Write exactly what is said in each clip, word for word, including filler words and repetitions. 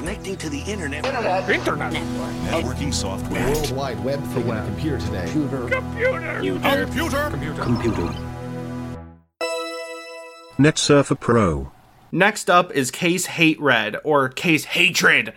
connecting to the internet. Internet. Internet. Network. Networking software. World Wide Web thing on a computer today. Computer. Computer. Computer. Computer. Computer. NetSurfer Pro. Next up is Case Hate Red, or Case Hatred.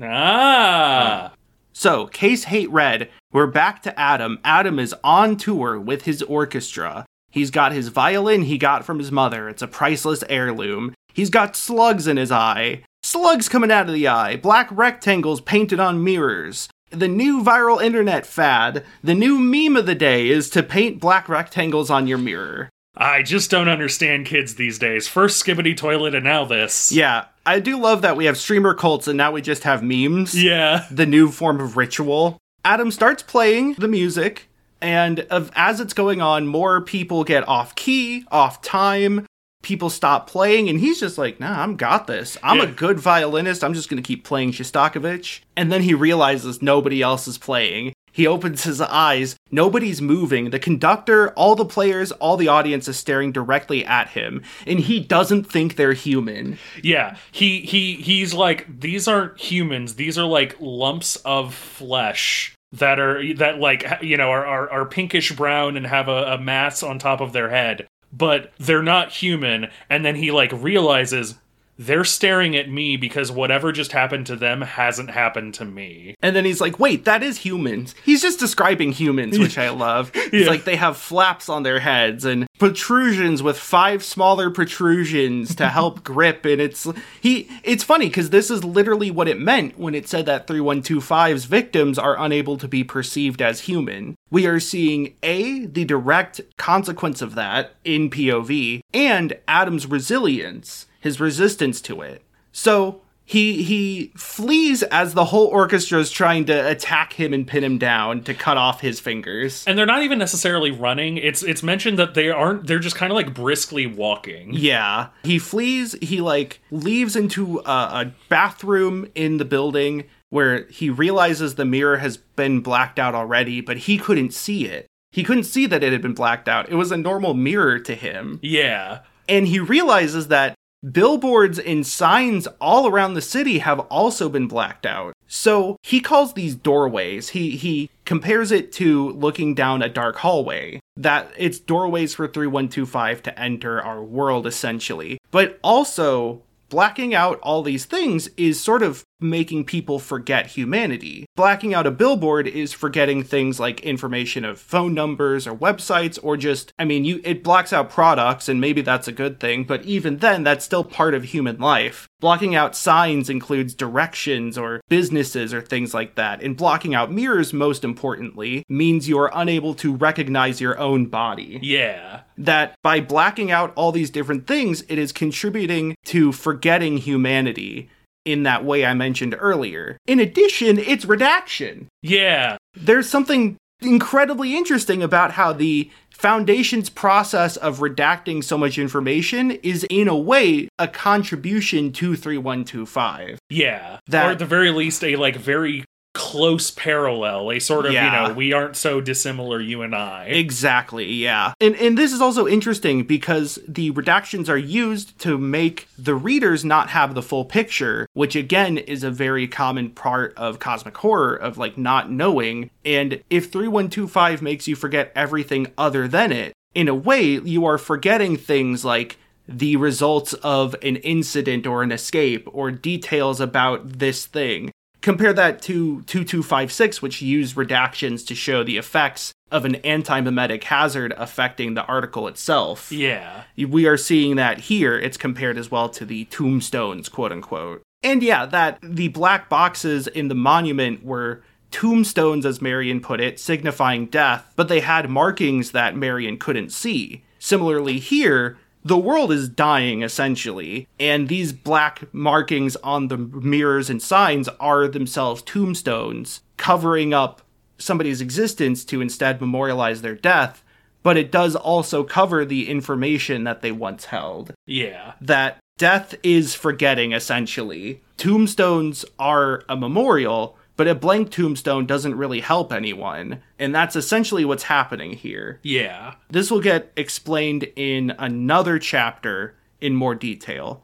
Ah. So, Case Hate Red, we're back to Adam. Adam is on tour with his orchestra. He's got his violin he got from his mother. It's a priceless heirloom. He's got slugs in his eye. Slugs coming out of the eye. Black rectangles painted on mirrors. The new viral internet fad, the new meme of the day is to paint black rectangles on your mirror. I just don't understand kids these days. First Skibbity Toilet and now this. Yeah, I do love that we have streamer cults and now we just have memes. Yeah. The new form of ritual. Adam starts playing the music, and of, as it's going on, more people get off key, off time. People stop playing, and he's just like, nah, I'm got this. I'm yeah. a good violinist. I'm just going to keep playing Shostakovich. And then he realizes nobody else is playing. He opens his eyes. Nobody's moving. The conductor, all the players, all the audience is staring directly at him. And he doesn't think they're human. Yeah. He he he's like, these aren't humans. These are like lumps of flesh that are, that like, you know, are, are, are pinkish brown and have a, a mass on top of their head. But they're not human. And then he like realizes, they're staring at me because whatever just happened to them hasn't happened to me. And then he's like, wait, that is humans. He's just describing humans, which I love. It's yeah. like they have flaps on their heads and protrusions with five smaller protrusions to help grip. And it's he. It's funny because this is literally what it meant when it said that three one two five's victims are unable to be perceived as human. We are seeing A, the direct consequence of that in P O V, and Adam's resilience. His resistance to it. So he he flees as the whole orchestra is trying to attack him and pin him down to cut off his fingers. And they're not even necessarily running. It's it's mentioned that they aren't, they're just kind of like briskly walking. Yeah. He flees, he like leaves into a, a bathroom in the building where he realizes the mirror has been blacked out already, but he couldn't see it. He couldn't see that it had been blacked out. It was a normal mirror to him. Yeah. And he realizes that billboards and signs all around the city have also been blacked out. So he calls these doorways. He he compares it to looking down a dark hallway. That it's doorways for three one two five to enter our world, essentially. But also, blacking out all these things is sort of making people forget humanity. Blacking out a billboard is forgetting things like information of phone numbers or websites, or just, I mean, you it blocks out products, and maybe that's a good thing, but even then, that's still part of human life. Blocking out signs includes directions or businesses or things like that, and blocking out mirrors, most importantly, means you are unable to recognize your own body. Yeah. That by blacking out all these different things, it is contributing to forgetting humanity in that way I mentioned earlier. In addition, it's redaction. Yeah. There's something incredibly interesting about how the Foundation's process of redacting so much information is, in a way, a contribution to three one two five. Yeah. That, or at the very least, a, like, very close parallel, a sort of, yeah. you know, we aren't so dissimilar, you and I. Exactly, yeah. And and this is also interesting because the redactions are used to make the readers not have the full picture, which again is a very common part of cosmic horror, of like not knowing. And if three one two five makes you forget everything other than it, in a way, you are forgetting things like the results of an incident or an escape or details about this thing. Compare that to two two five six, which used redactions to show the effects of an anti-memetic hazard affecting the article itself. Yeah. We are seeing that here. It's compared as well to the tombstones, quote-unquote. And yeah, that the black boxes in the monument were tombstones, as Marion put it, signifying death, but they had markings that Marion couldn't see. Similarly here, the world is dying, essentially, and these black markings on the mirrors and signs are themselves tombstones, covering up somebody's existence to instead memorialize their death, but it does also cover the information that they once held. Yeah. That death is forgetting, essentially. Tombstones are a memorial, but a blank tombstone doesn't really help anyone, and that's essentially what's happening here. Yeah. This will get explained in another chapter in more detail,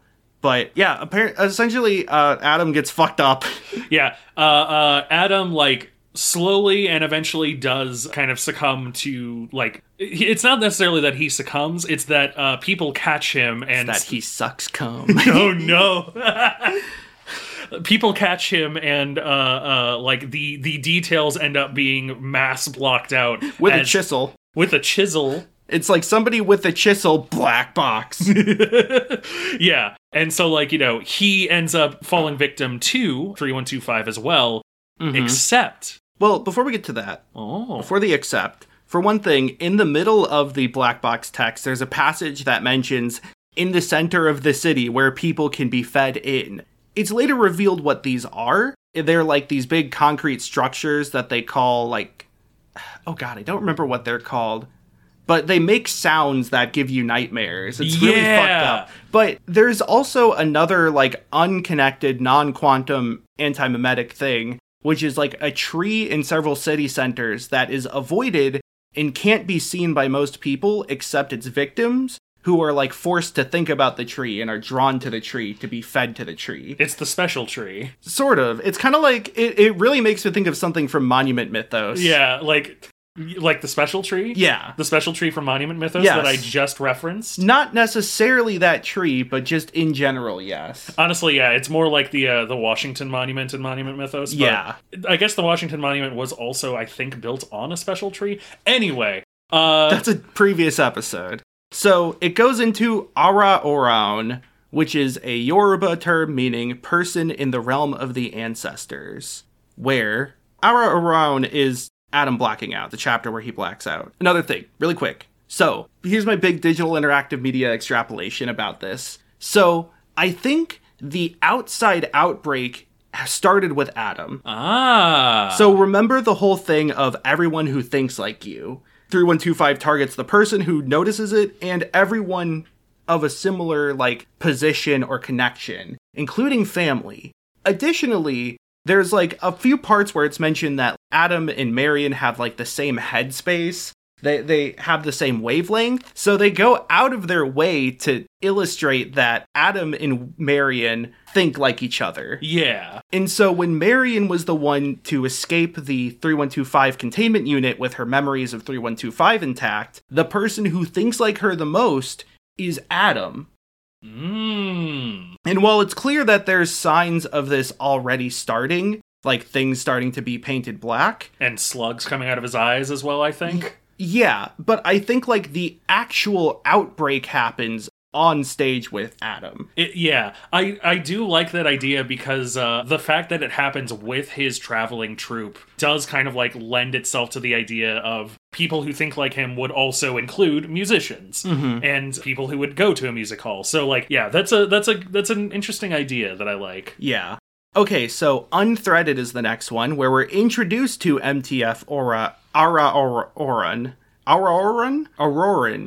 But yeah, apparently, essentially, uh, Adam gets fucked up. Yeah, uh, uh, Adam, like, slowly and eventually does kind of succumb to, like, it's not necessarily that he succumbs, it's that uh, people catch him and... That he sucks cum. Oh, no. People catch him and, uh, uh, like, the, the details end up being mass blocked out. With as, a chisel. With a chisel. It's like somebody with a chisel, black box. Yeah. And so, like, you know, he ends up falling victim to three one two five as well, mm-hmm. except... Well, before we get to that, oh. before the except, for one thing, in the middle of the black box text, there's a passage that mentions in the center of the city where people can be fed in. It's later revealed what these are. They're like these big concrete structures that they call like, oh god, I don't remember what they're called. But they make sounds that give you nightmares. It's really yeah. fucked up. But there's also another like unconnected, non-quantum anti-memetic thing, which is like a tree in several city centers that is avoided and can't be seen by most people except its victims, who are like forced to think about the tree and are drawn to the tree to be fed to the tree. It's the special tree. Sort of. It's kind of like, it, it really makes me think of something from Monument Mythos. Yeah, like... Like the special tree? Yeah. The special tree from Monument Mythos yes. that I just referenced? Not necessarily that tree, but just in general, yes. Honestly, yeah, it's more like the uh, the Washington Monument in Monument Mythos. But yeah. I guess the Washington Monument was also, I think, built on a special tree. Anyway. Uh, That's a previous episode. So, it goes into Ara Oraun, which is a Yoruba term meaning person in the realm of the ancestors, where Ara Oraun is Adam blacking out, the chapter where he blacks out. Another thing, really quick. So, here's my big digital interactive media extrapolation about this. So, I think the outside outbreak started with Adam. Ah. So, remember the whole thing of everyone who thinks like you. three one two five targets the person who notices it and everyone of a similar, like, position or connection, including family. Additionally, there's, like, a few parts where it's mentioned that Adam and Marion have, like, the same headspace. They they have the same wavelength. So they go out of their way to illustrate that Adam and Marion think like each other. Yeah. And so when Marion was the one to escape the three one two five containment unit with her memories of three one two five intact, the person who thinks like her the most is Adam. Mm. And while it's clear that there's signs of this already starting, like things starting to be painted black. And slugs coming out of his eyes as well, I think. Yeah, but I think like the actual outbreak happens on stage with Adam. It, yeah, I, I do like that idea because uh, the fact that it happens with his traveling troupe does kind of like lend itself to the idea of people who think like him would also include musicians mm-hmm. and people who would go to a music hall. So like, yeah, that's a that's a that's an interesting idea that I like. Yeah. Okay, so Unthreaded is the next one, where we're introduced to M T F Aura Ara Oraun. Auroran? Auroran.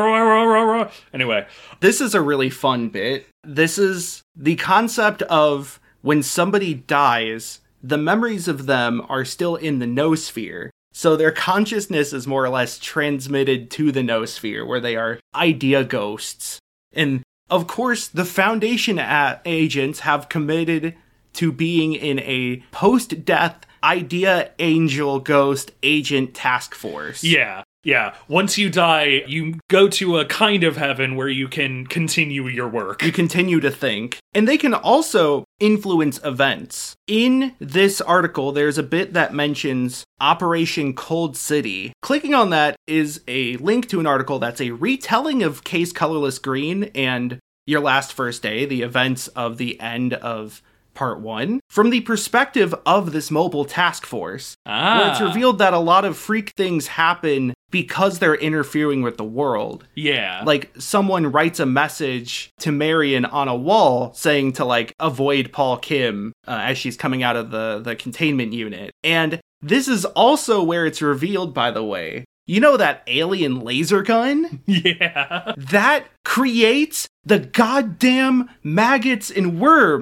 Aurora. Anyway. This is a really fun bit. This is the concept of when somebody dies, the memories of them are still in the noosphere. So their consciousness is more or less transmitted to the noosphere, where they are idea ghosts. And, of course, the Foundation a- agents have committed to being in a post-death idea angel ghost agent task force. Yeah. Yeah, once you die, you go to a kind of heaven where you can continue your work. You continue to think. And they can also influence events. In this article, there's a bit that mentions Operation Cold City. Clicking on that is a link to an article that's a retelling of Case Colorless Green and Your Last First Day, the events of the end of Part one, from the perspective of this mobile task force, ah. where it's revealed that a lot of freak things happen because they're interfering with the world. Yeah. Like, someone writes a message to Marion on a wall saying to, like, avoid Paul Kim uh, as she's coming out of the, the containment unit. And this is also where it's revealed, by the way, you know that alien laser gun? Yeah. That creates the goddamn maggots and worms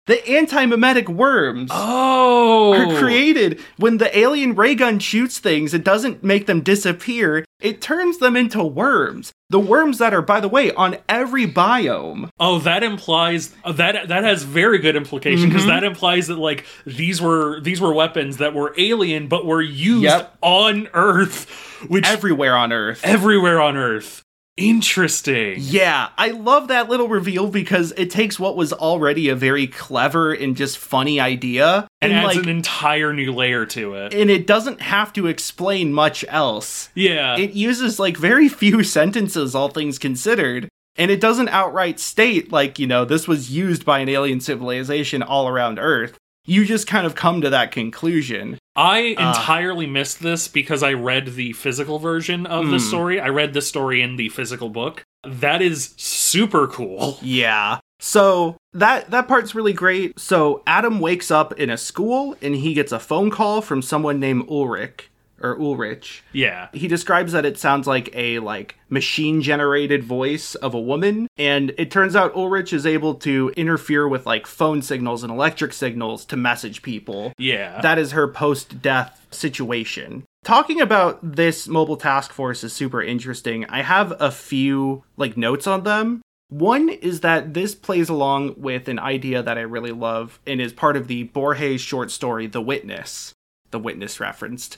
The anti-memetic worms Oh! are created when the alien ray gun shoots things. It doesn't make them disappear. It turns them into worms. The worms that are, by the way, on every biome. Oh, that implies uh, that that has very good implication because Mm-hmm. that implies that like these were these were weapons that were alien but were used Yep. on Earth, which Everywhere on Earth. everywhere on Earth. Interesting. Yeah, I love that little reveal because it takes what was already a very clever and just funny idea And, adds like an entire new layer to it. and it doesn't have to explain much else. Yeah. It uses like very few sentences, all things considered, and it doesn't outright state like, you know, this was used by an alien civilization all around Earth. You just kind of come to that conclusion. I Uh. entirely missed this because I read the physical version of the Mm. story. I read the story in the physical book. That is super cool. Yeah. So that that part's really great. So Adam wakes up in a school and he gets a phone call from someone named Ulrich or Ulrich. Yeah. He describes that it sounds like a like machine generated voice of a woman, and it turns out Ulrich is able to interfere with like phone signals and electric signals to message people. Yeah. That is her post-death situation. Talking about this mobile task force is super interesting. I have a few like notes on them. One is that this plays along with an idea that I really love and is part of the Borges short story The Witness. The Witness referenced.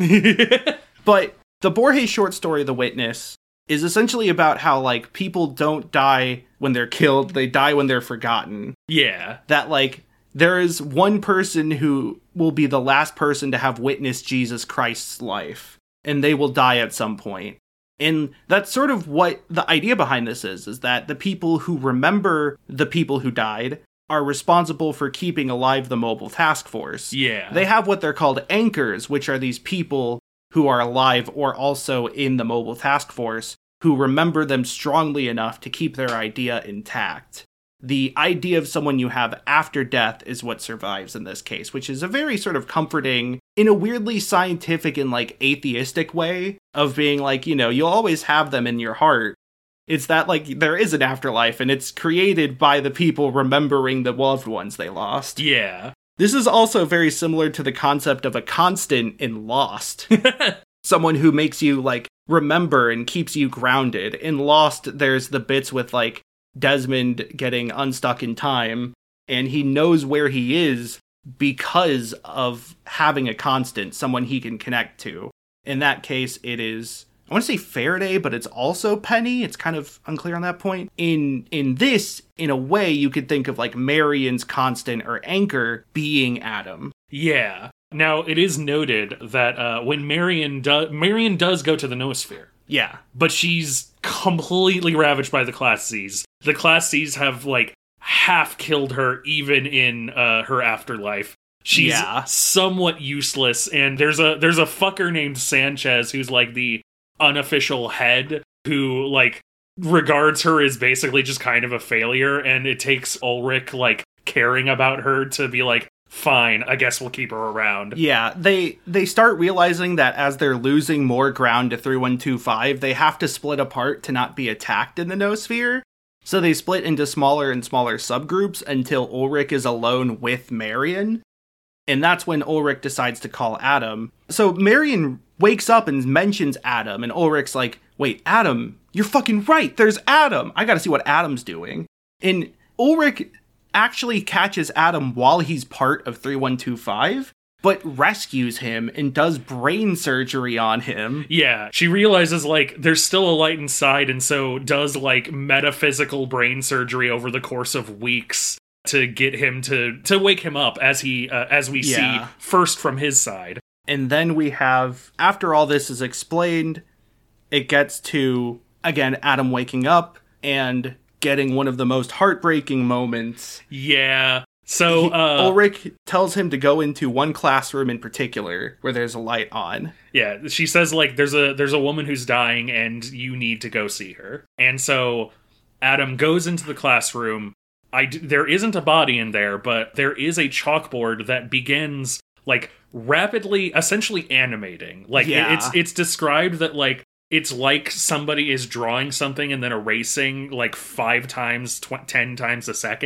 But the Borges short story The Witness is essentially about how like people don't die when they're killed, they die when they're forgotten. yeah. That like there is one person who will be the last person to have witnessed Jesus Christ's life, and they will die at some point. And that's sort of what the idea behind this is, is that the people who remember the people who died are responsible for keeping alive the mobile task force. Yeah. They have what they're called anchors, which are these people who are alive or also in the mobile task force who remember them strongly enough to keep their idea intact. The idea of someone you have after death is what survives in this case, which is a very sort of comforting, in a weirdly scientific and like atheistic way of being like, you know, you'll always have them in your heart. It's that like there is an afterlife and it's created by the people remembering the loved ones they lost. Yeah. This is also very similar to the concept of a constant in Lost. Someone who makes you like remember and keeps you grounded. In Lost, there's the bits with like Desmond getting unstuck in time, and he knows where he is because of having a constant, someone he can connect to. In that case, it is, I want to say Faraday, but it's also Penny. It's kind of unclear on that point. In in this, in a way, you could think of like Marion's constant or anchor being Adam. Yeah. Now, it is noted that uh, when Marion, do- Marion does go to the Noosphere, Yeah. but she's completely ravaged by the Class C's. The Class C's have, like, half killed her even in uh, her afterlife. She's Yeah. somewhat useless, and there's a there's a fucker named Sanchez who's, like, the unofficial head who, like, regards her as basically just kind of a failure, and it takes Ulrich, like, caring about her to be like, fine, I guess we'll keep her around. Yeah, they they start realizing that as they're losing more ground to three one two five, they have to split apart to not be attacked in the Noosphere. So they split into smaller and smaller subgroups until Ulrich is alone with Marion. And that's when Ulrich decides to call Adam. So Marion wakes up and mentions Adam, and Ulrich's like, wait, Adam, you're fucking right, there's Adam. I gotta see what Adam's doing. And Ulrich actually catches Adam while he's part of three one two five, but rescues him and does brain surgery on him. Yeah, she realizes, like, there's still a light inside, and so does, like, metaphysical brain surgery over the course of weeks to get him to, to wake him up, as he, uh, as we Yeah. see first from his side. And then we have, after all this is explained, it gets to, again, Adam waking up and getting one of the most heartbreaking moments. Yeah. So, He- uh, Ulrich tells him to go into one classroom in particular where there's a light on. yeah, she says, like, there's a there's a woman who's dying and you need to go see her. And so Adam goes into the classroom. I d- there isn't a body in there, but there is a chalkboard that begins, like, rapidly, essentially animating. Like, it- Yeah. it's it's described that, like, it's like somebody is drawing something and then erasing, like, five times, tw- ten times a second.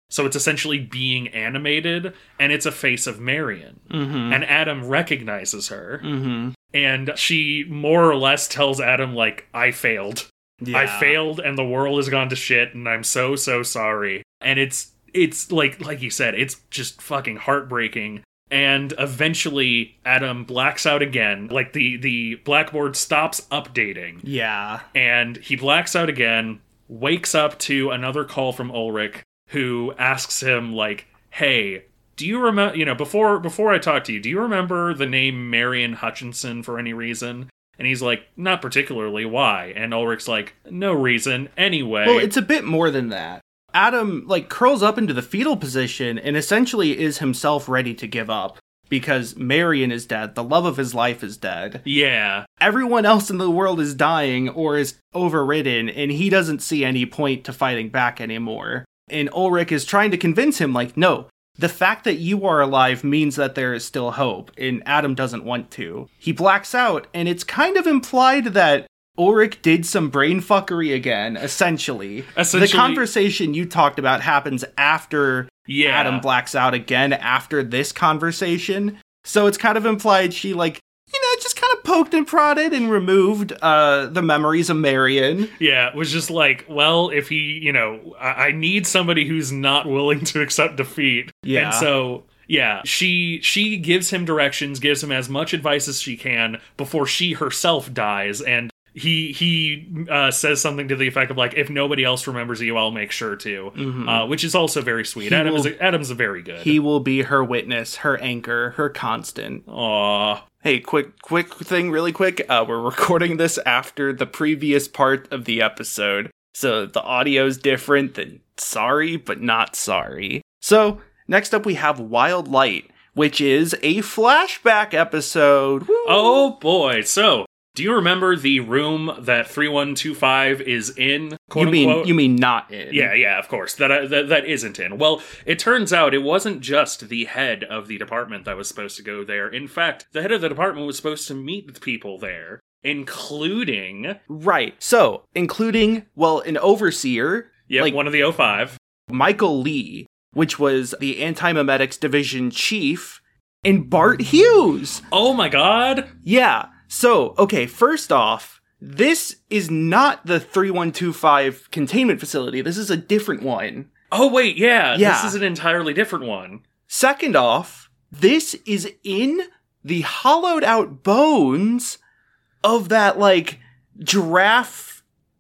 So it's essentially being animated, and it's a face of Marion. Mm-hmm. And Adam recognizes her, Mm-hmm. and she more or less tells Adam, like, I failed. Yeah. I failed, and the world has gone to shit, and I'm so, so sorry. And it's, it's like, like you said, it's just fucking heartbreaking. And eventually, Adam blacks out again. Like, the, the blackboard stops updating. Yeah. And he blacks out again, wakes up to another call from Ulrich, who asks him, like, hey, do you remember, you know, before before I talk to you, do you remember the name Marion Hutchinson for any reason? And he's like, not particularly, why? And Ulrich's like, no reason, anyway. Well, it's a bit more than that. Adam, like, curls up into the fetal position and essentially is himself ready to give up. Because Marion is dead, the love of his life is dead. Yeah. Everyone else in the world is dying or is overridden, and he doesn't see any point to fighting back anymore. And Ulrich is trying to convince him, like, no, the fact that you are alive means that there is still hope, and Adam doesn't want to. He blacks out, and it's kind of implied that Ulrich did some brain fuckery again, essentially. Essentially. The conversation you talked about happens after Yeah. Adam blacks out again, after this conversation. So it's kind of implied she, like, you know, just kind of poked and prodded and removed uh, the memories of Marion. Yeah, it was just like, well, if he, you know, I, I need somebody who's not willing to accept defeat. Yeah. And so, yeah, she she gives him directions, gives him as much advice as she can before she herself dies, and he he uh, says something to the effect of, like, if nobody else remembers you, I'll make sure to, Mhm. uh, which is also very sweet. He Adam will- is a, Adam's a very good. He will be her witness, her anchor, her constant. Aw. Hey, quick, quick thing, really quick. Uh, we're recording this after the previous part of the episode, so the audio's different. Then sorry, but not sorry. So next up, we have Wild Light, which is a flashback episode. Woo! Oh boy! So, do you remember the room that three one two five is in? Quote you mean unquote? you mean not in? Yeah, yeah, of course. That, uh, that that isn't in. Well, it turns out it wasn't just the head of the department that was supposed to go there. In fact, the head of the department was supposed to meet the people there, including, Right. So, including, well, an overseer, yeah, like one of the O five. Michael Lee, which was the Anti-Memetics Division Chief, and Bart Hughes. Oh my god! Yeah. So, okay, first off, this is not the three one two five containment facility. This is a different one. Oh wait, yeah, Yeah. this is an entirely different one. Second off, this is in the hollowed out bones of that, like, giraffe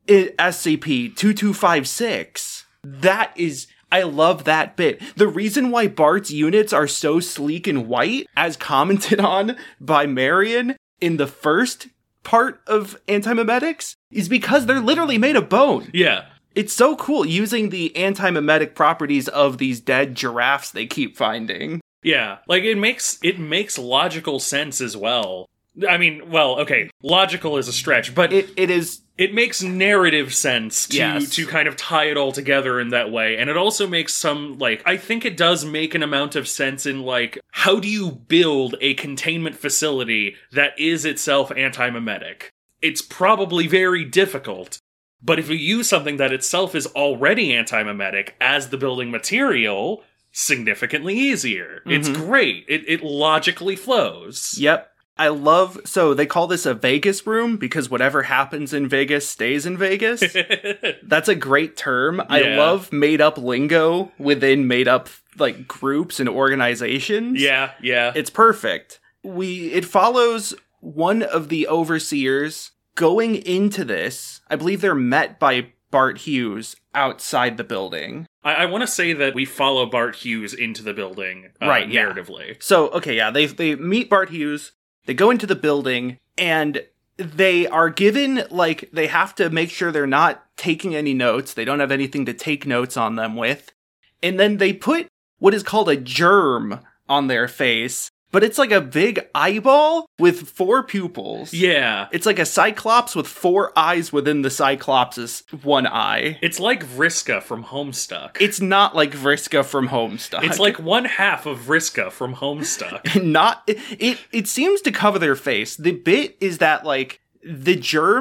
S C P two two five six. That is... I love that bit. The reason why Bart's units are so sleek and white, as commented on by Marion in the first part of Anti-Memetics, is because they're literally made of bone. Yeah. It's so cool using the anti-memetic properties of these dead giraffes they keep finding. Yeah, like it makes it makes logical sense as well. I mean, well, okay, logical is a stretch, but It it is it makes narrative sense to Yes. to kind of tie it all together in that way. And it also makes some, like, I think it does make an amount of sense in, like, how do you build a containment facility that is itself anti-memetic? It's probably very difficult, but if you use something that itself is already anti-memetic as the building material, significantly easier. It's Mhm. great. It, it logically flows. Yep. I love, so they call this a Vegas room because whatever happens in Vegas stays in Vegas. That's a great term. I Yeah. love made up lingo within made up, like, groups and organizations. yeah, yeah. It's perfect. We, it follows one of the overseers going into this. I believe they're met by Bart Hughes outside the building. I, I want to say that we follow Bart Hughes into the building, uh, Right, yeah. narratively. So, okay, yeah, they they meet Bart Hughes, they go into the building, and they are given, like, they have to make sure they're not taking any notes. They don't have anything to take notes on them with. And then they put what is called a germ on their face, but it's like a big eyeball with four pupils. Yeah. It's like a cyclops with four eyes within the cyclops' one eye. It's like Vriska from Homestuck. It's not like Vriska from Homestuck. It's like one half of Vriska from Homestuck. Not it, it it seems to cover their face. The bit is that, like, the germ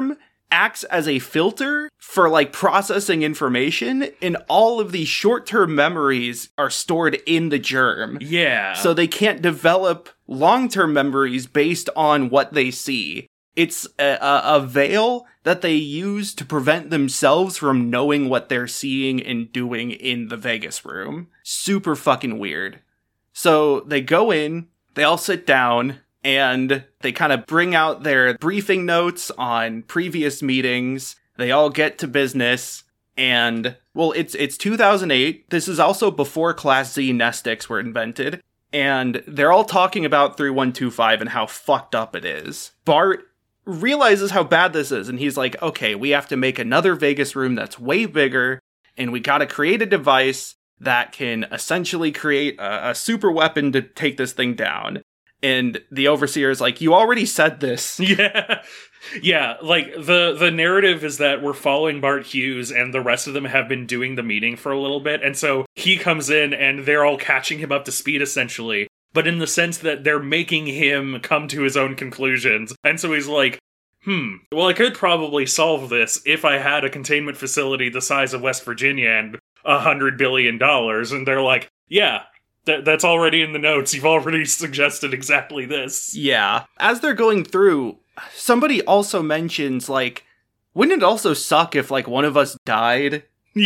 acts as a filter for like processing information, and all of these short-term memories are stored in the germ. Yeah. So they can't develop long-term memories based on what they see. It's a, a, a veil that they use to prevent themselves from knowing what they're seeing and doing in the Vegas room. Super fucking weird. So they go in, they all sit down, and they kind of bring out their briefing notes on previous meetings. They all get to business, and, well, it's it's two thousand eight. This is also before Class Z Nestics were invented, and they're all talking about three one two five and how fucked up it is. Bart realizes how bad this is, and he's like, okay, we have to make another Vegas room that's way bigger, and we gotta create a device that can essentially create a, a super weapon to take this thing down. And the Overseer is like, you already said this. Yeah. Yeah, like, the, the narrative is that we're following Bart Hughes, and the rest of them have been doing the meeting for a little bit, and so he comes in, and they're all catching him up to speed, essentially. But in the sense that they're making him come to his own conclusions. And so he's like, hmm, well, I could probably solve this if I had a containment facility the size of West Virginia and a hundred billion dollars. And they're like, yeah, th- that's already in the notes. You've already suggested exactly this. Yeah. As they're going through, somebody also mentions, like, wouldn't it also suck if, like, one of us died?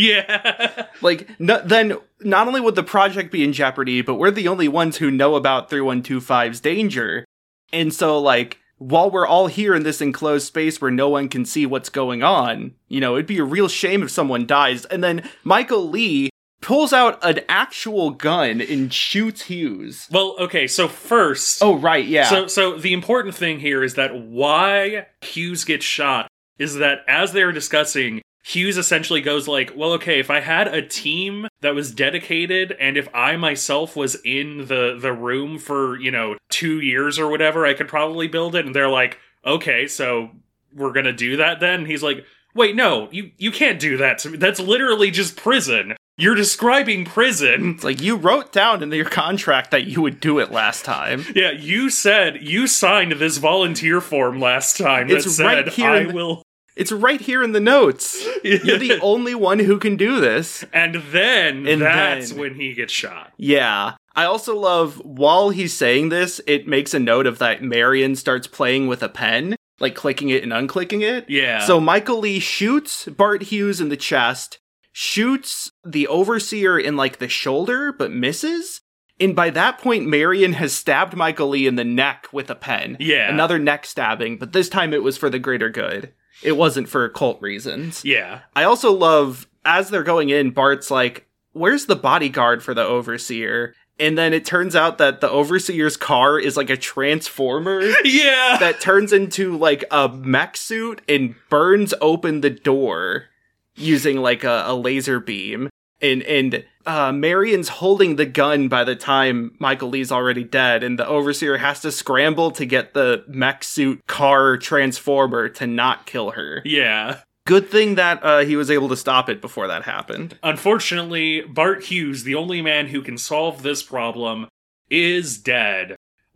Yeah. Like, no, then not only would the project be in jeopardy, but we're the only ones who know about three one two five's danger. And so, like, while we're all here in this enclosed space where no one can see what's going on, you know, it'd be a real shame if someone dies. And then Michael Lee pulls out an actual gun and shoots Hughes. Well, okay, so first... Oh, right, yeah. So, so the important thing here is that why Hughes gets shot is that as they're discussing, Hughes essentially goes like, well, okay, if I had a team that was dedicated, and if I myself was in the, the room for, you know, two years or whatever, I could probably build it. And they're like, okay, so we're gonna do that then? And he's like, wait, no, you, you can't do that to me. That's literally just prison. You're describing prison. It's like, you wrote down in your contract that you would do it last time. Yeah, you said, you signed this volunteer form last time that It's said, right here I in the- will... It's right here in the notes. You're the only one who can do this. And then, And that's then- when he gets shot. Yeah. I also love, while he's saying this, it makes a note of that Marion starts playing with a pen, like clicking it and unclicking it. Yeah. So Michael Lee shoots Bart Hughes in the chest, shoots the Overseer in, like, the shoulder, but misses. And by that point, Marion has stabbed Michael Lee in the neck with a pen. Yeah. Another neck stabbing, but this time it was for the greater good. It wasn't for cult reasons. Yeah. I also love, as they're going in, Bart's like, where's the bodyguard for the Overseer? And then it turns out that the Overseer's car is like a transformer Yeah. that turns into like a mech suit and burns open the door using like a, a laser beam. And and uh, Marion's holding the gun by the time Michael Lee's already dead, and the Overseer has to scramble to get the mech suit car transformer to not kill her. Yeah. Good thing that uh, he was able to stop it before that happened. Unfortunately, Bart Hughes, the only man who can solve this problem, is dead.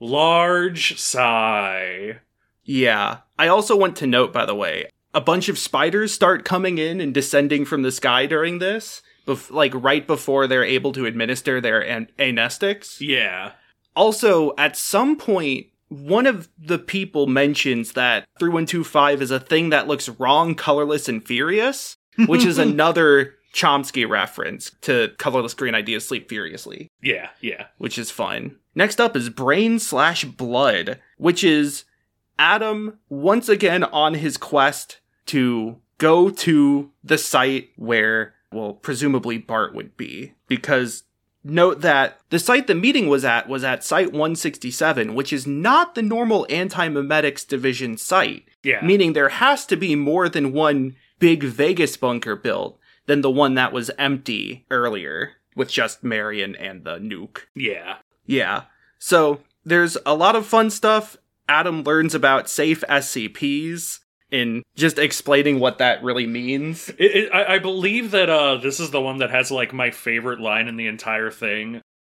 Large sigh. Yeah. I also want to note, by the way, a bunch of spiders start coming in and descending from the sky during this. Bef- like right before they're able to administer their an- anestics. Yeah. Also, at some point, one of the people mentions that three one two five is a thing that looks wrong, colorless, and furious, which is another Chomsky reference to colorless green ideas sleep furiously. Yeah, yeah. Which is fun. Next up is Brain slash Blood, which is Adam once again on his quest to go to the site where, well, presumably Bart would be. Because note that the site the meeting was at was at Site one sixty-seven, which is not the normal Anti-Memetics Division site. Yeah. Meaning there has to be more than one big Vegas bunker built than the one that was empty earlier, with just Marion and the nuke. Yeah. Yeah. So there's a lot of fun stuff. Adam learns about safe S C Ps in just explaining what that really means. It, it, I, I believe that uh, this is the one that has, like, my favorite line in the entire thing.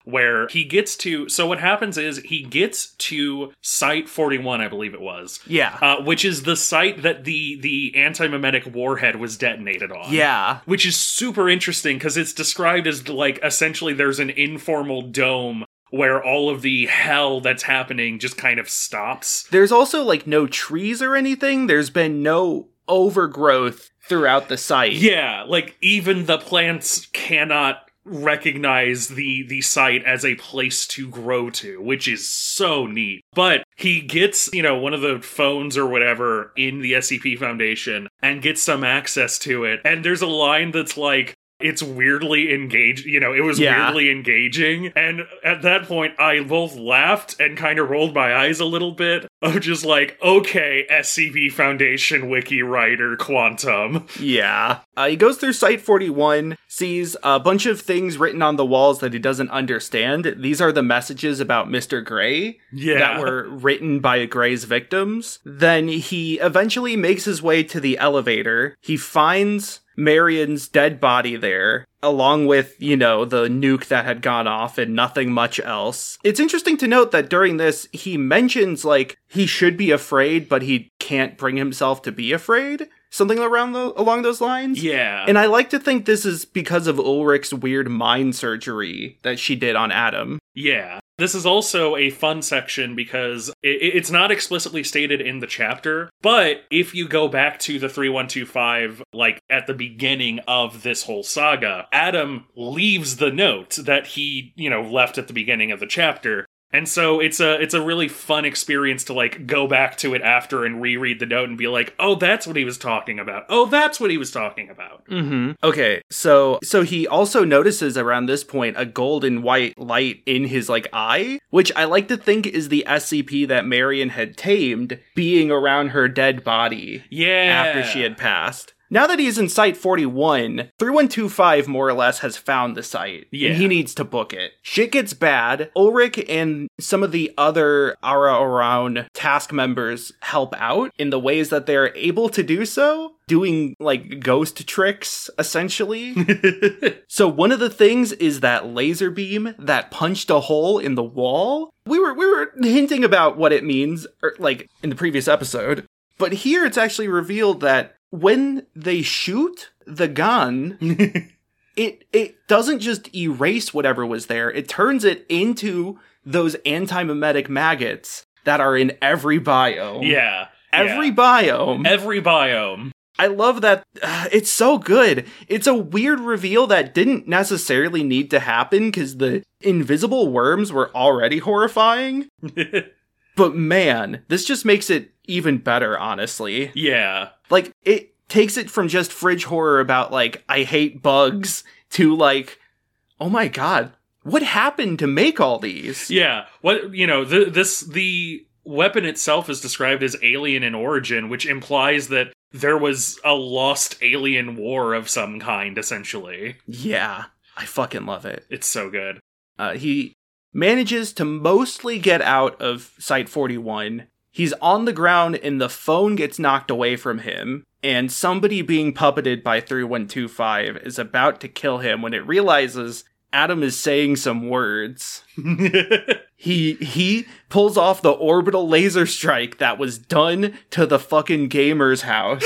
where he gets to, so what happens is he gets to Site forty-one, I believe it was. Yeah. Uh, which is the site that the, the anti-memetic warhead was detonated on. Yeah. Which is super interesting, because it's described as, like, essentially there's an informal dome where all of the hell that's happening just kind of stops. There's also, like, no trees or anything. There's been no overgrowth throughout the site. Yeah, like, even the plants cannot recognize the the site as a place to grow to, which is so neat. But he gets, you know, one of the phones or whatever in the S C P Foundation and gets some access to it. And there's a line that's like, it's weirdly engaged, you know, it was Yeah. weirdly engaging. And at that point, I both laughed and kind of rolled my eyes a little bit of just like, okay, S C P Foundation wiki writer Quantum. Yeah. Uh, he goes through Site forty-one, sees a bunch of things written on the walls that he doesn't understand. These are the messages about Mister Gray Yeah. that were written by Gray's victims. Then he eventually makes his way to the elevator. He finds Marion's dead body there, along with, you know, the nuke that had gone off and nothing much else. It's interesting to note that during this, he mentions, like, he should be afraid, but he can't bring himself to be afraid. Something around the, along those lines. Yeah. And I like to think this is because of Ulrich's weird mind surgery that she did on Adam. Yeah. This is also a fun section because it, it's not explicitly stated in the chapter, but if you go back to the three one two five, like at the beginning of this whole saga, Adam leaves the note that he, you know, left at the beginning of the chapter. And so it's a it's a really fun experience to like go back to it after and reread the note and be like, oh, that's what he was talking about. Oh, that's what he was talking about. Mm-hmm. Okay, so so he also notices around this point a golden white light in his like eye, which I like to think is the S C P that Marion had tamed being around her dead body Yeah. after she had passed. Now that he's in Site forty-one, three one two five more or less has found the site. Yeah. And he needs to book it. Shit gets bad. Ulrich and some of the other Ara Around task members help out in the ways that they're able to do so, doing like ghost tricks, essentially. So one of the things is that laser beam that punched a hole in the wall. We were we were hinting about what it means, or, like in the previous episode. But here it's actually revealed that when they shoot the gun, it it doesn't just erase whatever was there. It turns it into those anti-memetic maggots that are in every biome. Yeah. Every yeah. biome. Every biome. I love that. Uh, it's so good. It's a weird reveal that didn't necessarily need to happen because the invisible worms were already horrifying. But man, this just makes it even better, honestly. Yeah. Like, it takes it from just fridge horror about, like, I hate bugs, to, like, oh my god, what happened to make all these? Yeah. What, you know, the, this, the weapon itself is described as alien in origin, which implies that there was a lost alien war of some kind, essentially. Yeah, I fucking love it. It's so good. Uh, he manages to mostly get out of Site forty-one. He's on the ground and the phone gets knocked away from him, and somebody being puppeted by three one two five is about to kill him when it realizes Adam is saying some words. he he pulls off the orbital laser strike that was done to the fucking gamer's house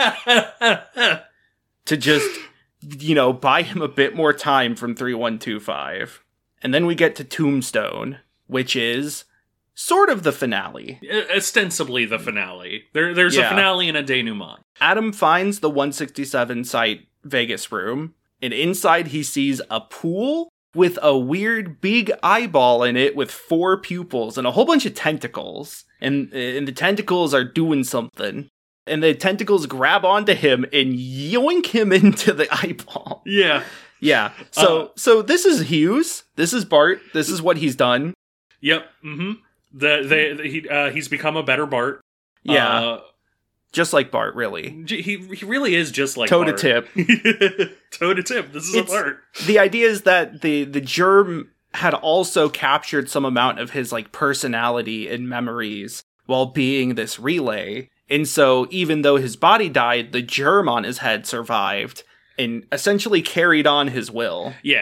to just, you know, buy him a bit more time from three one two five. And then we get to Tombstone, which is sort of the finale. Ostensibly the finale. There, there's Yeah. a finale and a denouement. Adam finds the one sixty-seven site Vegas room, and inside he sees a pool with a weird big eyeball in it with four pupils and a whole bunch of tentacles. And, and the tentacles are doing something. And the tentacles grab onto him and yoink him into the eyeball. Yeah. Yeah. So Uh, so this is Hughes. This is Bart. This is what he's done. Yep. Mm-hmm. The, they, the, he, uh, he's become a better Bart. Yeah. Uh, Just like Bart, really. He he really is just like Toe to Bart. tip. Toe to tip. This is It's- a Bart. The idea is that the the germ had also captured some amount of his like personality and memories while being this relay. And so even though his body died, the germ on his head survived and essentially carried on his will. Yeah.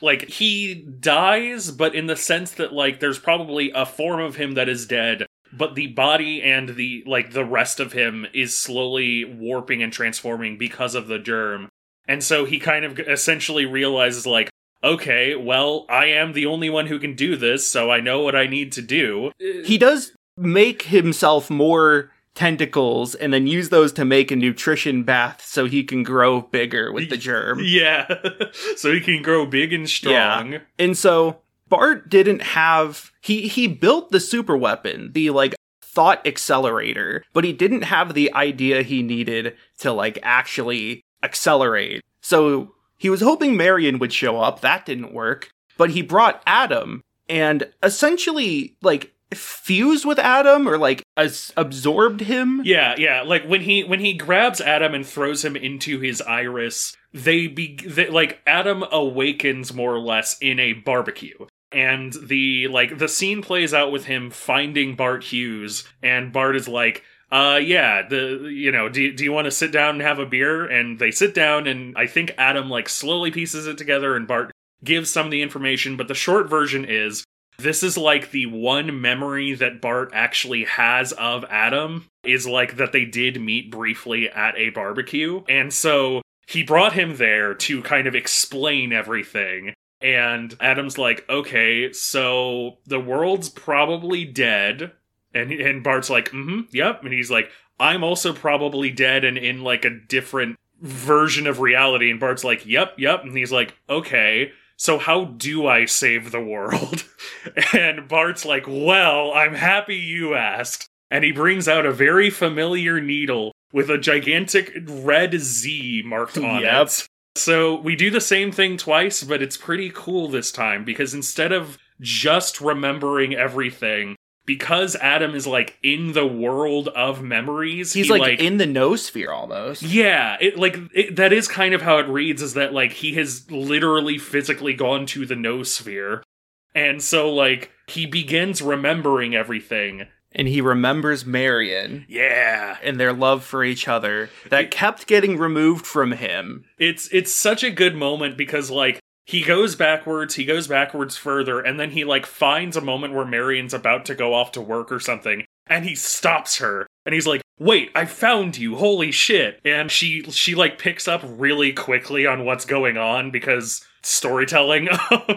like, he dies, but in the sense that, like, there's probably a form of him that is dead, but the body and the, like, the rest of him is slowly warping and transforming because of the germ. And so he kind of essentially realizes, like, okay, well, I am the only one who can do this, so I know what I need to do. He does make himself more tentacles and then use those to make a nutrition bath so he can grow bigger with the germ. Yeah, so he can grow big and strong. Yeah. And so Bart didn't have... He, he built the super weapon, the, like, thought accelerator, but he didn't have the idea he needed to, like, actually accelerate. So he was hoping Marion would show up. That didn't work. But he brought Adam and essentially, like, fused with Adam or, like, as- absorbed him. Yeah, yeah. Like, when he when he grabs Adam and throws him into his iris, they be they, like, Adam awakens more or less in a barbecue. And the, like, the scene plays out with him finding Bart Hughes, and Bart is like, uh, yeah, the, you know, do, do you want to sit down and have a beer? And they sit down, and I think Adam, like, slowly pieces it together, and Bart gives some of the information, but the short version is, this is, like, the one memory that Bart actually has of Adam, is, like, that they did meet briefly at a barbecue, and so he brought him there to kind of explain everything. And Adam's like, okay, so the world's probably dead. And and Bart's like, mm-hmm, yep. And he's like, I'm also probably dead and in, like, a different version of reality. And Bart's like, yep, yep. And he's like, okay, so how do I save the world? And Bart's like, well, I'm happy you asked. And he brings out a very familiar needle with a gigantic red Z marked on Yep. it. So we do the same thing twice, but it's pretty cool this time, because instead of just remembering everything, because Adam is, like, in the world of memories, He's, he, like, like, in the noosphere almost. yeah, it, like, it, that is kind of how it reads, is that, like, he has literally physically gone to the noosphere. And so, like, he begins remembering everything. And he remembers Marion. Yeah. And their love for each other that kept getting removed from him. It's it's such a good moment because, like, he goes backwards, he goes backwards further, and then he, like, finds a moment where Marion's about to go off to work or something, and he stops her. And he's like, wait, I found you, holy shit. And she, she like, picks up really quickly on what's going on because storytelling.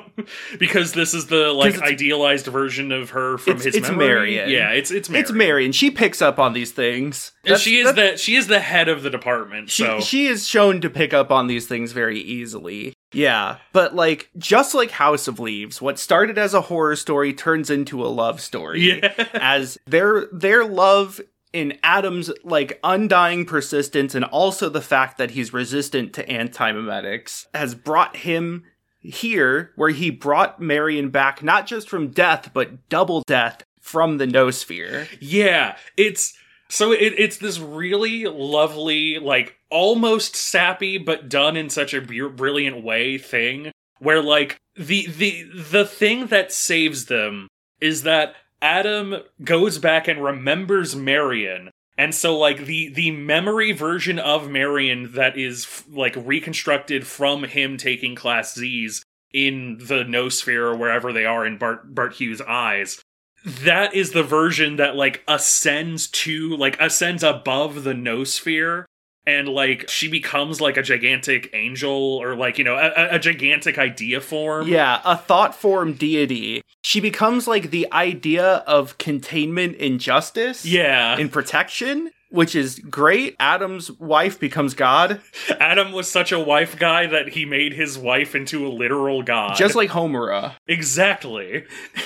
Because this is the, like, idealized version of her from it's, his it's memory. Marion. Yeah, it's it's Marion. It's Marion. She picks up on these things. And she is the she is the head of the department, she, so... She is shown to pick up on these things very easily. Yeah, but, like, just like House of Leaves, what started as a horror story turns into a love story. Yeah. As their their love in Adam's, like, undying persistence, and also the fact that he's resistant to antimemetics, has brought him here, where he brought Marion back, not just from death, but double death from the noosphere. Yeah, it's... So it, it's this really lovely, like, almost sappy, but done in such a br- brilliant way thing, where, like, the, the, the thing that saves them is that Adam goes back and remembers Marion, and so, like, the, the memory version of Marion that is, like, reconstructed from him taking Class Z's in the noosphere or wherever they are in Bart, Bart Hughes' eyes, that is the version that, like, ascends to, like, ascends above the noosphere, and, like, she becomes, like, a gigantic angel, or, like, you know, a, a gigantic idea form. Yeah, a thought form deity. She becomes, like, the idea of containment and justice. Yeah. And protection, which is great. Adam's wife becomes God. Adam was such a wife guy that he made his wife into a literal god. Just like Homura. Exactly.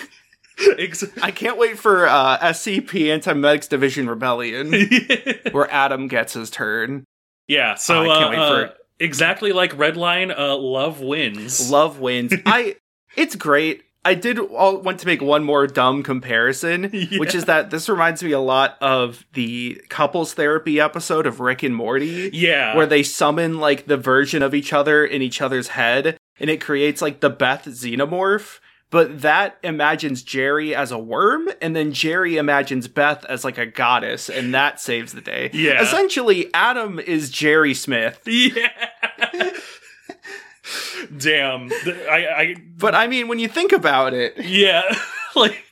Ex- I can't wait for uh, S C P Anti-Medics Division Rebellion, where Adam gets his turn. Yeah, so oh, I can't uh, wait for uh, exactly like Redline, uh, love wins. Love wins. I. It's great. I did all, want to make one more dumb comparison, yeah. which is that this reminds me a lot of the couples therapy episode of Rick and Morty. Yeah. Where they summon, like, the version of each other in each other's head, and it creates, like, the Beth xenomorph. But that imagines Jerry as a worm, and then Jerry imagines Beth as, like, a goddess, and that saves the day. Yeah. Essentially, Adam is Jerry Smith. Yeah. Damn. I, I But I mean, when you think about it, yeah, like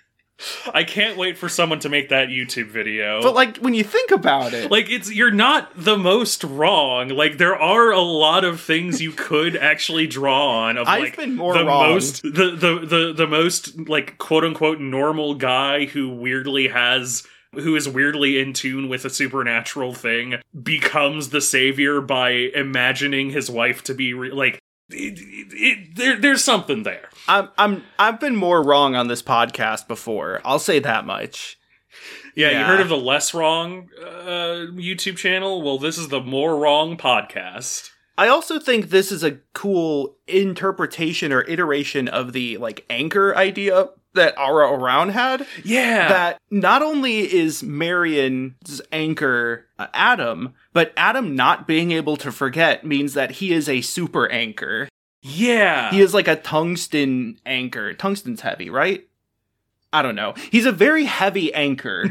I can't wait for someone to make that YouTube video. but like when you think about it, Like, it's you're not the most wrong. Like, there are a lot of things you could actually draw on. Of I've like been more the wrong. most the, the the the most like quote unquote normal guy who weirdly has who is weirdly in tune with a supernatural thing becomes the savior by imagining his wife to be re- like. It, it, it, there, there's something there. I'm I'm I've been more wrong on this podcast before. I'll say that much. Yeah, Yeah. you heard of the Less Wrong uh, YouTube channel? Well, this is the More Wrong podcast. I also think this is a cool interpretation or iteration of the like anchor idea that Ara Around had. Yeah. That not only is Marion's anchor uh, Adam, but Adam not being able to forget means that he is a super anchor. yeah. He is like a tungsten anchor. Tungsten's heavy, right? I don't know. He's a very heavy anchor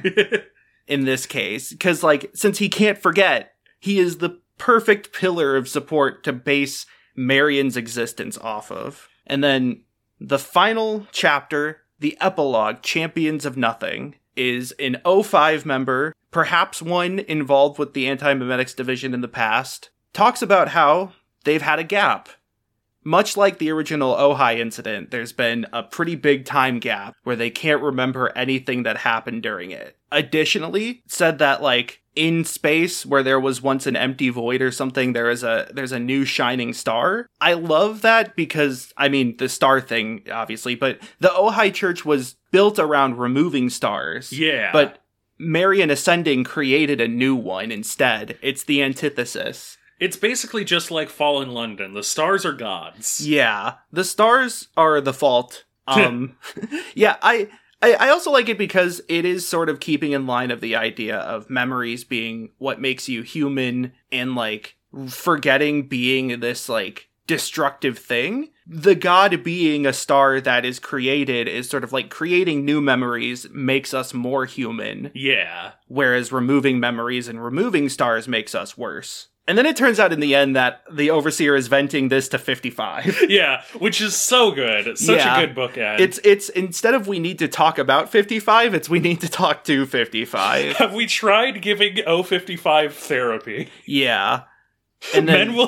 in this case, because like since he can't forget, he is the perfect pillar of support to base Marion's existence off of. And then the final chapter, the epilogue, Champions of Nothing, is an O five member, perhaps one involved with the Anti-Memetics division in the past, talks about how they've had a gap. Much like the original Ojai incident, there's been a pretty big time gap where they can't remember anything that happened during it. Additionally, said that like in space where there was once an empty void or something, there is a there's a new shining star. I love that because I mean the star thing obviously, but the Ojai Church was built around removing stars. Yeah. But Marion Ascending created a new one instead. It's the antithesis. It's basically just like Fallen London. The stars are gods. Yeah, the stars are the fault. Um, yeah, I, I I also like it because it is sort of keeping in line of the idea of memories being what makes you human and like forgetting being this like destructive thing. The god being a star that is created is sort of like creating new memories makes us more human, Yeah. whereas removing memories and removing stars makes us worse. And then it turns out in the end that the Overseer is venting this to fifty-five. Yeah, which is so good. Such Yeah. a good bookend. It's it's instead of we need to talk about fifty-five, it's we need to talk to fifty-five. Have we tried giving O fifty-five therapy? Yeah. And then Men will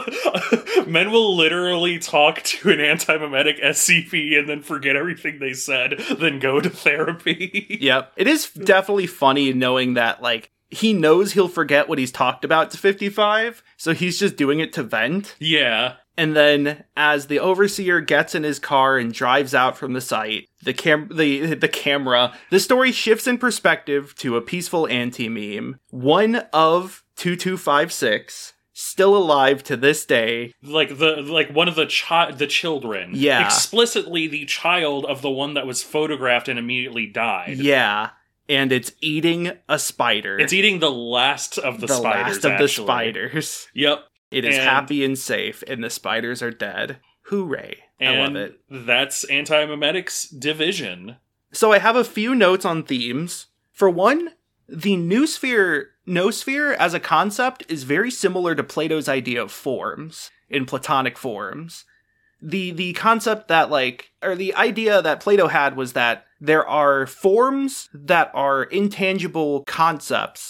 men will literally talk to an anti-memetic S C P and then forget everything they said, then go to therapy. Yep. It is definitely funny knowing that like he knows he'll forget what he's talked about to fifty-five, so he's just doing it to vent. Yeah. And then, as the Overseer gets in his car and drives out from the site, the cam- the the camera, the story shifts in perspective to a peaceful anti-meme. One of two two five six, still alive to this day. Like the like one of the chi- the children. Yeah. Explicitly the child of the one that was photographed and immediately died. Yeah, and it's eating a spider. It's eating the last of the, the spiders. last of the actually. spiders. Yep. It is And- happy and safe, and the spiders are dead. Hooray. And I love it. that's Anti-Memetic's division. So I have a few notes on themes. For one, the noosphere, noosphere as a concept is very similar to Plato's idea of forms, in Platonic forms. The the concept that like, or the idea that Plato had was that there are forms that are intangible concepts,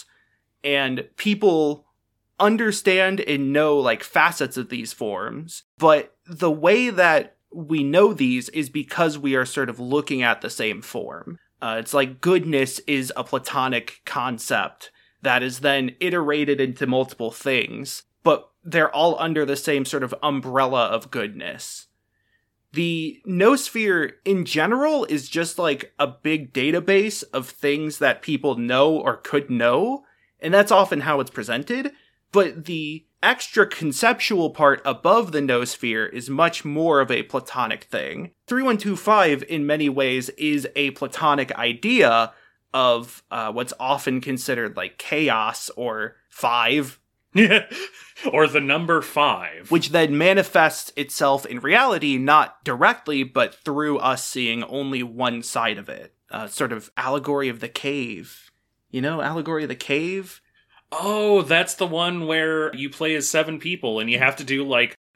and people understand and know like facets of these forms, but the way that we know these is because we are sort of looking at the same form. Uh, it's like goodness is a Platonic concept that is then iterated into multiple things, but they're all under the same sort of umbrella of goodness. The noosphere in general is just like a big database of things that people know or could know, and that's often how it's presented. But the extra conceptual part above the noosphere is much more of a Platonic thing. three one two five, in many ways, is a Platonic idea of uh, what's often considered like chaos or five, Or the number five. which then manifests itself in reality, not directly, but through us seeing only one side of it. Uh, sort of allegory of the cave. You know, allegory of the cave? Oh, that's the one where you play as seven people and you have to do like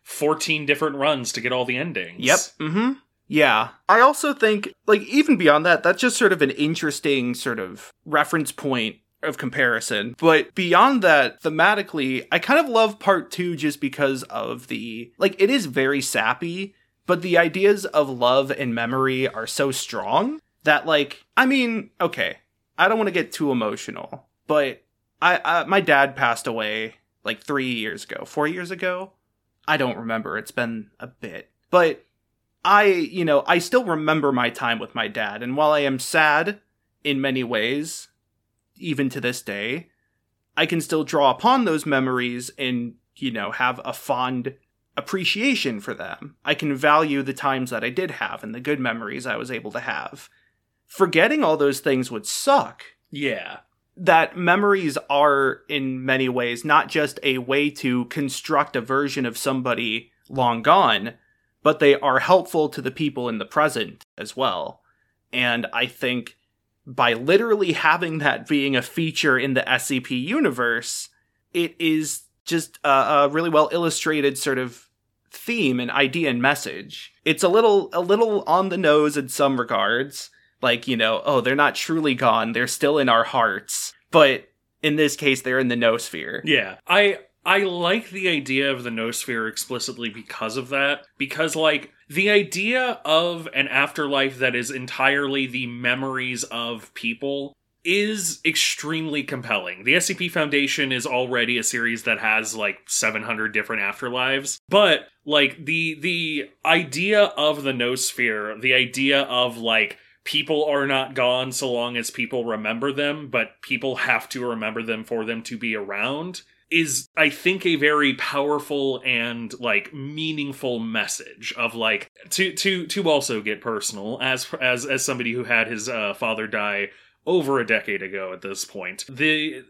fourteen different runs to get all the endings. Yep. Mm-hmm. Yeah. I also think, like, even beyond that, that's just sort of an interesting sort of reference point of comparison. But beyond that, thematically, I kind of love part two just because of the, like, it is very sappy, but the ideas of love and memory are so strong that, like, I mean, okay, I don't want to get too emotional, but I, I my dad passed away like three years ago, four years ago. I don't remember. It's been a bit, but I, you know, I still remember my time with my dad. And while I am sad in many ways, even to this day, I can still draw upon those memories and, you know, have a fond appreciation for them. I can value the times that I did have and the good memories I was able to have. Forgetting all those things would suck. Yeah. That memories are, in many ways, not just a way to construct a version of somebody long gone, but they are helpful to the people in the present as well. And I think by literally having that being a feature in the S C P universe, it is just a, a really well illustrated sort of theme and idea and message. It's a little a little on the nose in some regards. Like, you know, oh, they're not truly gone. They're still in our hearts. But in this case, they're in the noosphere. Yeah. I I like the idea of the noosphere explicitly because of that. Because, like, the idea of an afterlife that is entirely the memories of people is extremely compelling. The S C P Foundation is already a series that has, like, seven hundred different afterlives. But, like, the the idea of the noosphere, the idea of, like, people are not gone so long as people remember them, but people have to remember them for them to be around, is, I think, a very powerful and, like, meaningful message of, like, to to to also get personal, as as as somebody who had his uh, father die over a decade ago at this point. The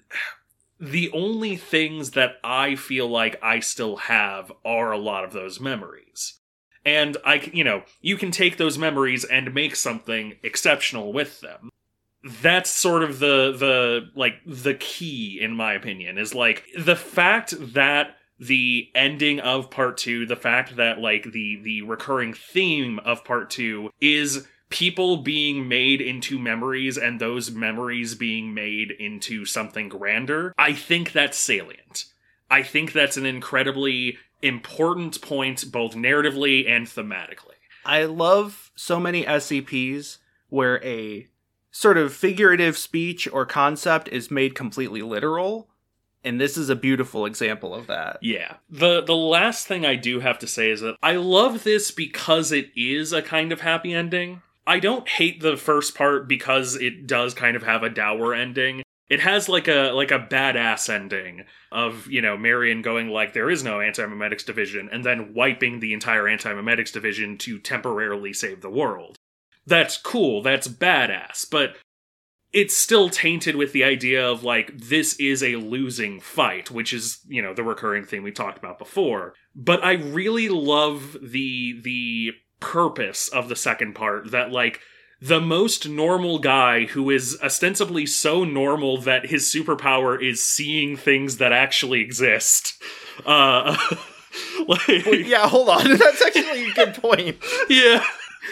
the only things that I feel like I still have are a lot of those memories. And, I, you know, you can take those memories and make something exceptional with them. That's sort of the, the, like, the key, in my opinion, is, like, the fact that the ending of part two, the fact that, like, the, the recurring theme of part two is people being made into memories and those memories being made into something grander, I think that's salient. I think that's an incredibly important point, both narratively and thematically. I love so many S C Ps where a sort of figurative speech or concept is made completely literal, and this is a beautiful example of that. Yeah. The the last thing I do have to say is that I love this because it is a kind of happy ending. I don't hate the first part because it does kind of have a dour ending. It has like a like a badass ending of, you know, Marion going like, there is no Anti-Memetics Division, and then wiping the entire Anti-Memetics Division to temporarily save the world. That's cool, that's badass, but it's still tainted with the idea of, like, this is a losing fight, which is, you know, the recurring thing we talked about before. But I really love the the purpose of the second part, that, like, the most normal guy who is ostensibly so normal that his superpower is seeing things that actually exist. Uh, like, Wait, yeah, hold on. That's actually a good point. Yeah.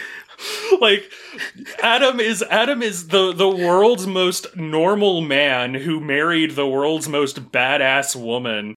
Like, Adam is Adam is the, the world's most normal man who married the world's most badass woman.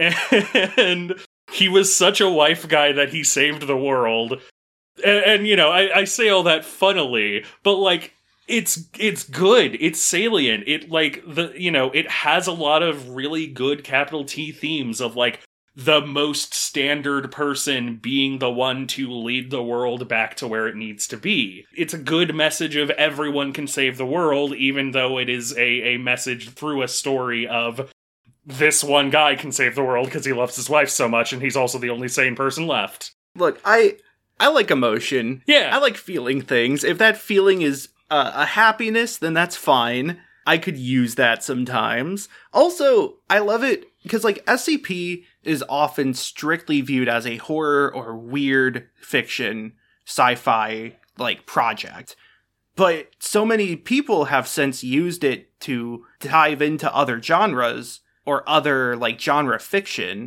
And he was such a wife guy that he saved the world. And, and, you know, I, I say all that funnily, but, like, it's it's good. It's salient. It, like, the you know, it has a lot of really good capital T themes of, like, the most standard person being the one to lead the world back to where it needs to be. It's a good message of everyone can save the world, even though it is a, a message through a story of this one guy can save the world because he loves his wife so much, and he's also the only sane person left. Look, I... I like emotion. Yeah. I like feeling things. If that feeling is uh, a happiness, then that's fine. I could use that sometimes. Also, I love it because, like, S C P is often strictly viewed as a horror or weird fiction, sci-fi, like, project. But so many people have since used it to dive into other genres or other, like, genre fiction.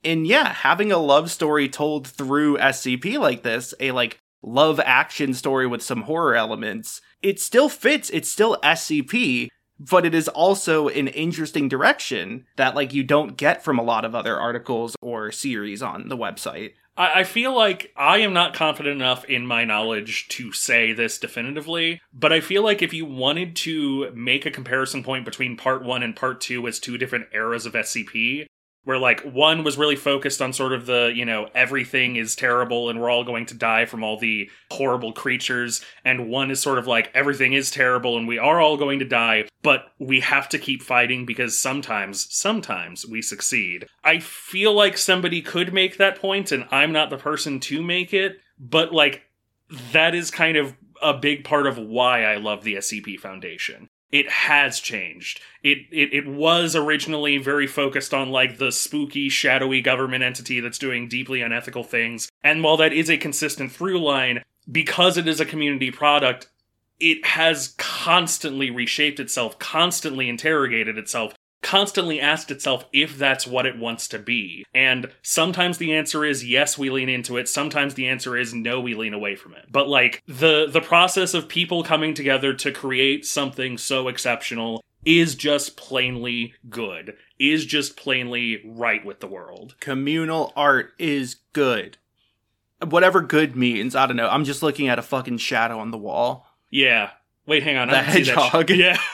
and yeah, having a love story told through S C P like this, a like love action story with some horror elements, it still fits. It's still S C P, but it is also an interesting direction that like you don't get from a lot of other articles or series on the website. I feel like I am not confident enough in my knowledge to say this definitively, but I feel like if you wanted to make a comparison point between part one and part two as two different eras of S C P, where like one was really focused on sort of the, you know, everything is terrible and we're all going to die from all the horrible creatures, and one is sort of like everything is terrible and we are all going to die, but we have to keep fighting because sometimes, sometimes we succeed. I feel like somebody could make that point and I'm not the person to make it, but like that is kind of a big part of why I love the S C P Foundation. It has changed. It, it it was originally very focused on, like, the spooky, shadowy government entity that's doing deeply unethical things. And while that is a consistent through line, because it is a community product, it has constantly reshaped itself, constantly interrogated itself, constantly asked itself if that's what it wants to be. And sometimes the answer is yes, we lean into it. Sometimes the answer is no, we lean away from it. But like the the process of people coming together to create something so exceptional is just plainly good, is just plainly right with the world. Communal art is good. Whatever good means, I don't know. I'm just looking at a fucking shadow on the wall. Yeah. Wait, hang on. The I didn't see that hedgehog. sh-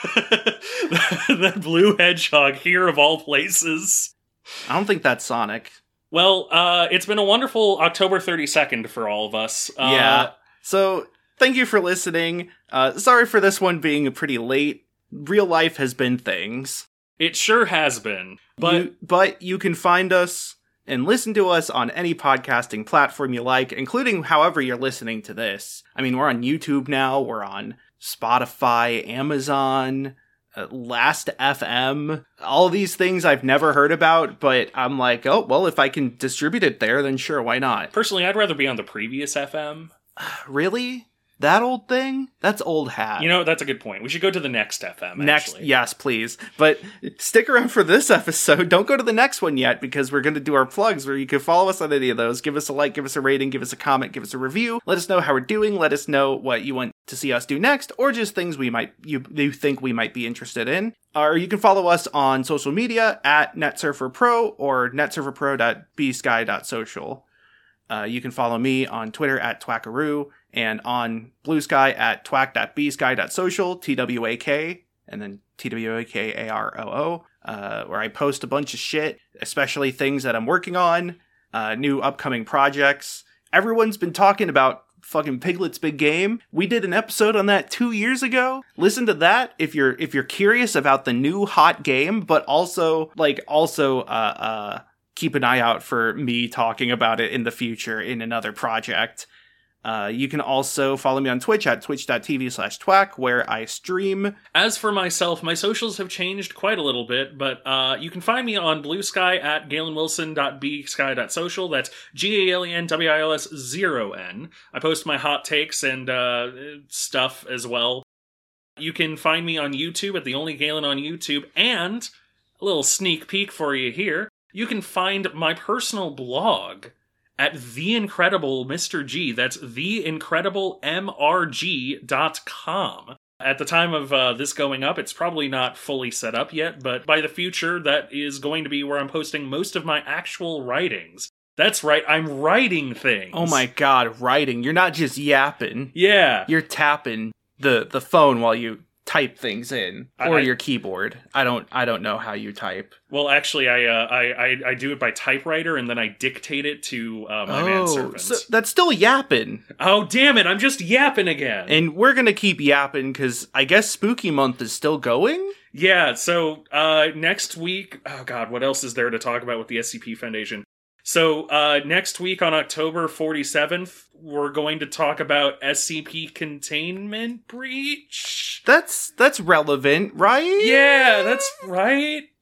yeah. That blue hedgehog here of all places. I don't think that's Sonic. Well, uh, it's been a wonderful October thirty-second for all of us. Uh, yeah. So, thank you for listening. Uh, sorry for this one being pretty late. Real life has been things. It sure has been. But you, but you can find us and listen to us on any podcasting platform you like, including however you're listening to this. I mean, we're on YouTube now. We're on Spotify, Amazon, uh, Last F M, all these things I've never heard about, but I'm like, oh, well, if I can distribute it there, then sure, why not? personally, I'd rather be on the previous F M. Really? That old thing? That's old hat. You know, that's a good point. We should go to the next F M, Next, actually. yes, please. But stick around for this episode. Don't go to the next one yet, because we're going to do our plugs where you can follow us on any of those. Give us a like, give us a rating, give us a comment, give us a review. Let us know how we're doing. Let us know what you want to see us do next, or just things we might you, you think we might be interested in. Or you can follow us on social media at NetSurferPro or netsurferpro dot b sky dot social. Uh, you can follow me on Twitter at Twackaroo and on Blue Sky at twack dot b sky dot social, T W A K, and then T W A K A R O O, uh, where I post a bunch of shit, especially things that I'm working on, uh, new upcoming projects. Everyone's been talking about fucking Piglet's Big Game. We did an episode on that two years ago. Listen to that if you're if you're curious about the new hot game, but also like also uh uh keep an eye out for me talking about it in the future in another project. Uh, you can also follow me on Twitch at twitch dot t v slash twack, where I stream. As for myself, my socials have changed quite a little bit, but uh, you can find me on Blue Sky at galen wilson dot b sky dot social. That's G A L E N W I L S zero N. I post my hot takes and uh, stuff as well. You can find me on YouTube at The Only Galen on YouTube, and a little sneak peek for you here. You can find my personal blog at The Incredible Mister G. That's the incredible m r g dot com. At the time of uh, this going up, it's probably not fully set up yet, but by the future, that is going to be where I'm posting most of my actual writings. That's right, I'm writing things. Oh my god, writing. You're not just yapping. Yeah. You're tapping the, the phone while you type things in, or I, your keyboard. I don't I don't know how you type. Well, actually, I uh, I, I I do it by typewriter, and then I dictate it to uh, my oh, manservant. so that's still yapping. Oh, damn it! I'm just yapping again. And we're gonna keep yapping because I guess Spooky Month is still going. Yeah. So uh, next week, oh god, what else is there to talk about with the S C P Foundation? So uh, next week on October forty-seventh, we're going to talk about S C P Containment Breach. That's that's relevant, right? Yeah, that's right.